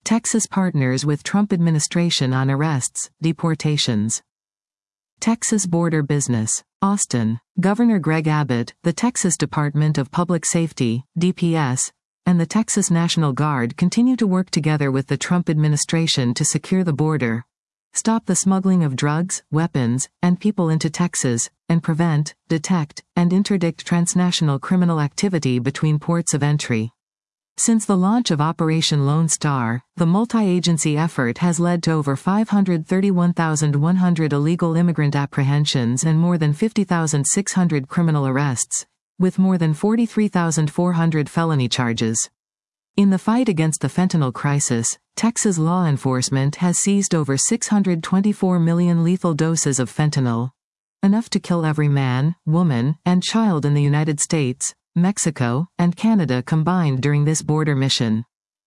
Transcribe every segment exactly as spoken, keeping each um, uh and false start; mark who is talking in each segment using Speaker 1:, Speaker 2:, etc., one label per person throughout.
Speaker 1: Texas partners with Trump administration on arrests, deportations. Texas border business. Austin. Governor Greg Abbott, the Texas Department of Public Safety, D P S, and the Texas National Guard continue to work together with the Trump administration to secure the border, stop the smuggling of drugs, weapons, and people into Texas, and prevent, detect, and interdict transnational criminal activity between ports of entry. Since the launch of Operation Lone Star, the multi-agency effort has led to over five hundred thirty-one thousand one hundred illegal immigrant apprehensions and more than fifty thousand six hundred criminal arrests, with more than forty-three thousand four hundred felony charges. In the fight against the fentanyl crisis, Texas law enforcement has seized over six hundred twenty-four million lethal doses of fentanyl, enough to kill every man, woman, and child in the United States, Mexico, and Canada combined during this border mission.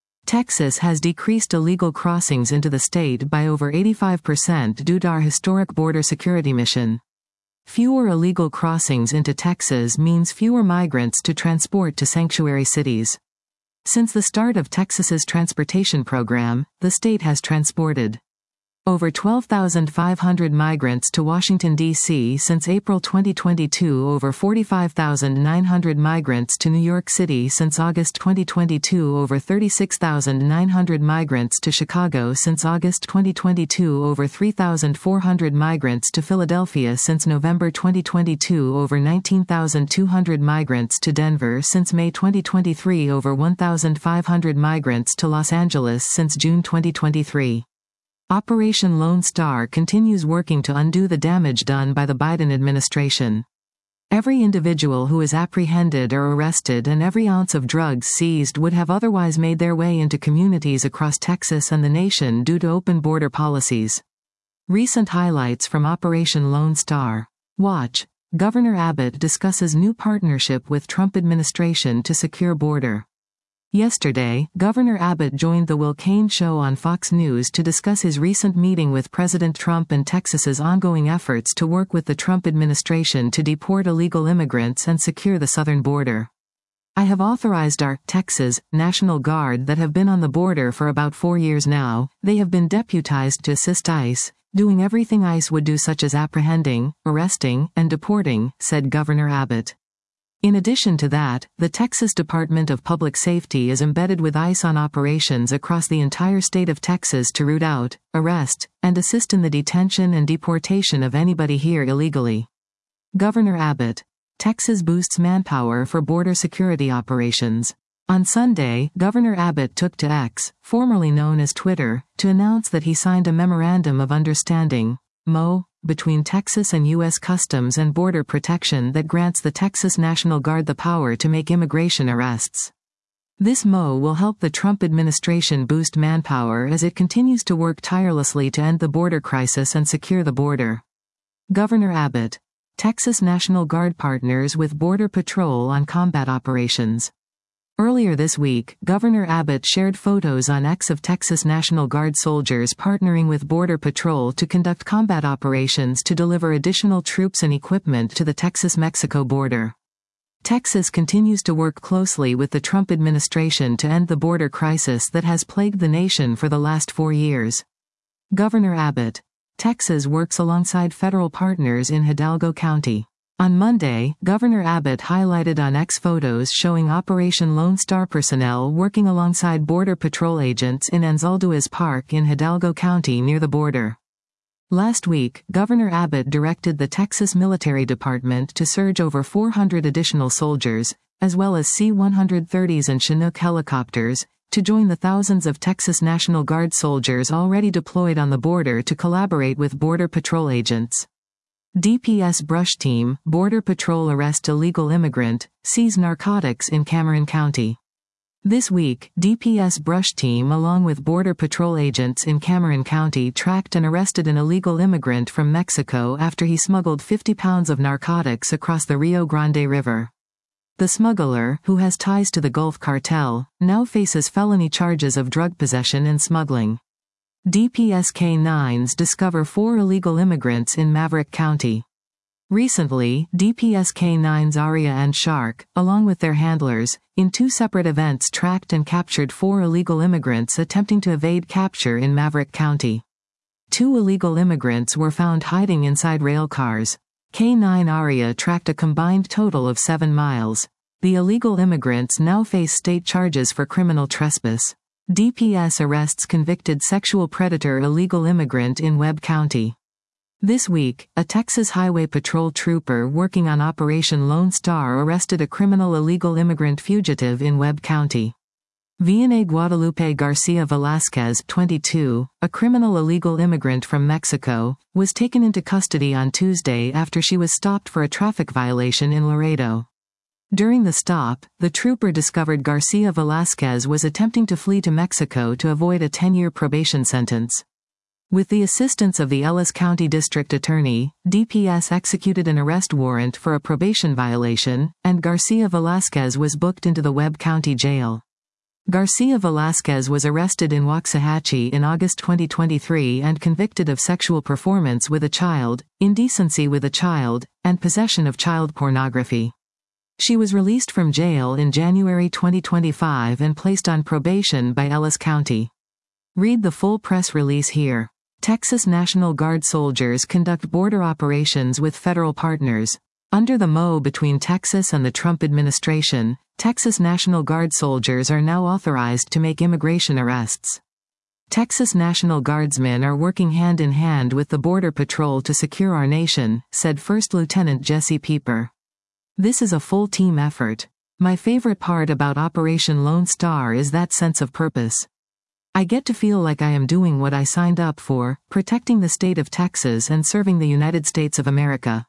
Speaker 1: Texas has decreased illegal crossings into the state by over eighty-five percent due to our historic border security mission. Fewer illegal crossings into Texas means fewer migrants to transport to sanctuary cities. Since the start of Texas's transportation program, the state has transported over twelve thousand five hundred migrants to Washington, D C since April twenty twenty-two, over forty-five thousand nine hundred migrants to New York City since August twenty twenty-two, over thirty-six thousand nine hundred migrants to Chicago since August twenty twenty-two, over three thousand four hundred migrants to Philadelphia since November twenty twenty-two, over nineteen thousand two hundred migrants to Denver since May twenty twenty-three, over one thousand five hundred migrants to Los Angeles since June twenty twenty-three. Operation Lone Star continues working to undo the damage done by the Biden administration. Every individual who is apprehended or arrested and every ounce of drugs seized would have otherwise made their way into communities across Texas and the nation due to open border policies. Recent highlights from Operation Lone Star. Watch. Governor Abbott discusses new partnership with Trump administration to secure border. Yesterday, Governor Abbott joined The Will Cain Show on Fox News to discuss his recent meeting with President Trump and Texas's ongoing efforts to work with the Trump administration to deport illegal immigrants and secure the southern border. "I have authorized our Texas National Guard that have been on the border for about four years now. They have been deputized to assist ICE, doing everything ICE would do, such as apprehending, arresting, and deporting," said Governor Abbott. In addition to that, the Texas Department of Public Safety is embedded with ICE on operations across the entire state of Texas to root out, arrest, and assist in the detention and deportation of anybody here illegally. Governor Abbott. Texas boosts manpower for border security operations. On Sunday, Governor Abbott took to X, formerly known as Twitter, to announce that he signed a Memorandum of Understanding, M O, between Texas and U S Customs and Border Protection that grants the Texas National Guard the power to make immigration arrests. This M O will help the Trump administration boost manpower as it continues to work tirelessly to end the border crisis and secure the border. Governor Abbott. Texas National Guard partners with Border Patrol on combat operations. Earlier this week, Governor Abbott shared photos on X of Texas National Guard soldiers partnering with Border Patrol to conduct combat operations to deliver additional troops and equipment to the Texas-Mexico border. Texas continues to work closely with the Trump administration to end the border crisis that has plagued the nation for the last four years. Governor Abbott. Texas works alongside federal partners in Hidalgo County. On Monday, Governor Abbott highlighted on X photos showing Operation Lone Star personnel working alongside Border Patrol agents in Anzalduas Park in Hidalgo County near the border. Last week, Governor Abbott directed the Texas Military Department to surge over four hundred additional soldiers, as well as C one thirties and Chinook helicopters, to join the thousands of Texas National Guard soldiers already deployed on the border to collaborate with Border Patrol agents. D P S Brush Team, Border Patrol arrest illegal immigrant, seize narcotics in Cameron County. This week, D P S Brush Team along with Border Patrol agents in Cameron County tracked and arrested an illegal immigrant from Mexico after he smuggled fifty pounds of narcotics across the Rio Grande River. The smuggler, who has ties to the Gulf Cartel, now faces felony charges of drug possession and smuggling. D P S K nines discover four illegal immigrants in Maverick County. Recently, D P S K nine's Aria and Shark, along with their handlers, in two separate events tracked and captured four illegal immigrants attempting to evade capture in Maverick County. Two illegal immigrants were found hiding inside rail cars. K nine Aria tracked a combined total of seven miles. The illegal immigrants now face state charges for criminal trespass. D P S arrests convicted sexual predator illegal immigrant in Webb County. This week, a Texas Highway Patrol trooper working on Operation Lone Star arrested a criminal illegal immigrant fugitive in Webb County. Vianney Guadalupe Garcia Velasquez, twenty-two, a criminal illegal immigrant from Mexico, was taken into custody on Tuesday after she was stopped for a traffic violation in Laredo. During the stop, the trooper discovered Garcia Velasquez was attempting to flee to Mexico to avoid a ten-year probation sentence. With the assistance of the Ellis County District Attorney, D P S executed an arrest warrant for a probation violation, and Garcia Velasquez was booked into the Webb County Jail. Garcia Velasquez was arrested in Waxahachie in August twenty twenty-three and convicted of sexual performance with a child, indecency with a child, and possession of child pornography. She was released from jail in January twenty twenty-five and placed on probation by Ellis County. Read the full press release here. Texas National Guard soldiers conduct border operations with federal partners. Under the M O U between Texas and the Trump administration, Texas National Guard soldiers are now authorized to make immigration arrests. Texas National Guardsmen are working hand in hand with the Border Patrol to secure our nation, said First Lieutenant Jesse Pieper. This is a full team effort. My favorite part about Operation Lone Star is that sense of purpose. I get to feel like I am doing what I signed up for, protecting the state of Texas and serving the United States of America.